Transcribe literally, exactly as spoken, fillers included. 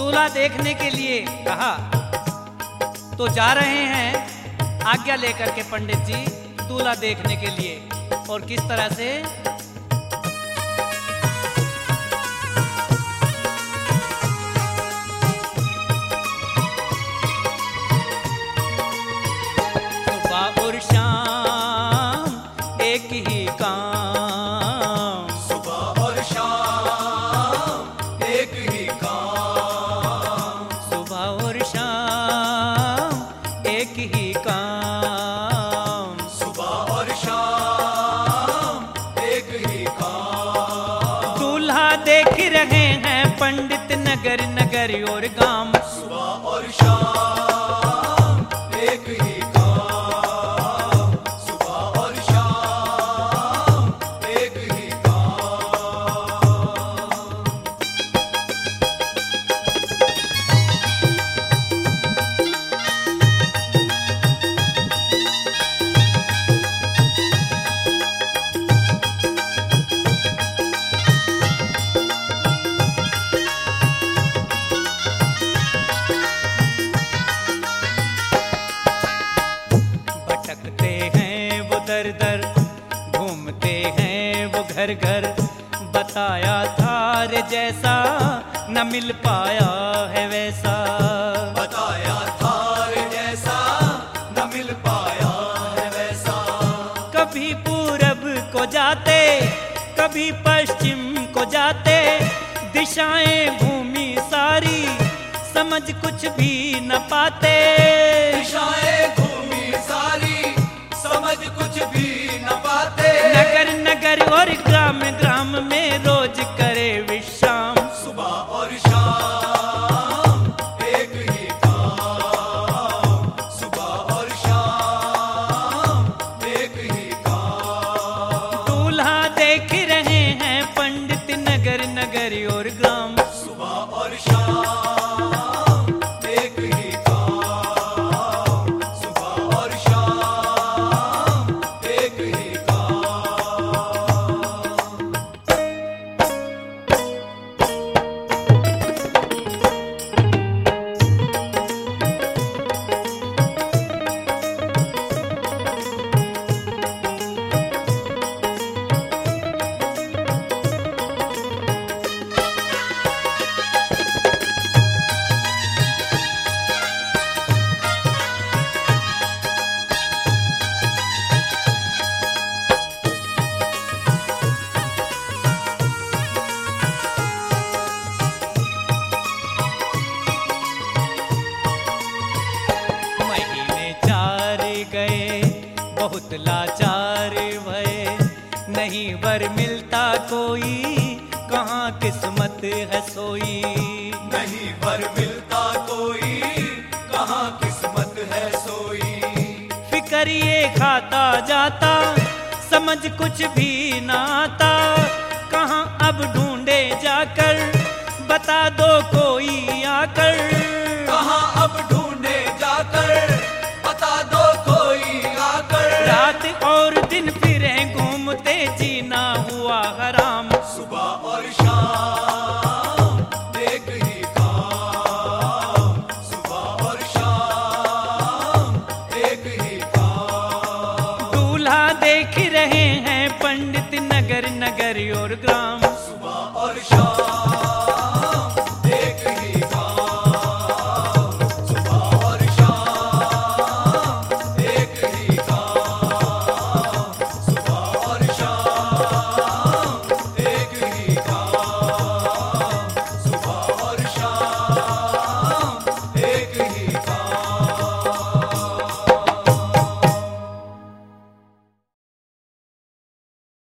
दूल्हा देखने के लिए कहा। तो जा रहे हैं आज्ञा लेकर के पंडित जी दूल्हा देखने के लिए। और किस तरह से? सुबह और शाम एक ही काम, सुबह और शाम एक ही काम, सुबह और शाम एक ही काम, सुबह और शाम एक ही काम। दूल्हा देख रहे हैं पंडित नगर नगर और गांव। सुबह और शाम एक ही काम, सुबह और शाम एक ही काम। भटकते हैं वो दर दर, घूमते हैं वो घर घर। बताया था रे जैसा न मिल पाया है वैसा। बताया था रे जैसा न मिल पाया है वैसा। कभी पूरब को जाते कभी पश्चिम को जाते, दिशाएं घूमी सारी समझ कुछ भी न पाते। दिशाएं घूमी सारी समझ कुछ भी न पाते। नगर नगर और ग्राम ग्राम में रोज करे विश्राम। सुबह और शाम एक ही काम, सुबह और शाम एक ही काम। दूल्हा देख रहे हैं पंडित नगर नगर और ग्राम। सुबह और शाम एक ही काम, सुबह और शाम एक ही काम। महीने चार गए बहुत लाचार भये, नहीं वर मिलता कोई कहाँ किस्मत है सोई। नहीं वर मिलता कोई कहाँ किस्मत है सोई। फिकर ये खाता जाता समझ कुछ भी ना आता। कहाँ अब ढूंढे जाकर बता दो कोई आकर।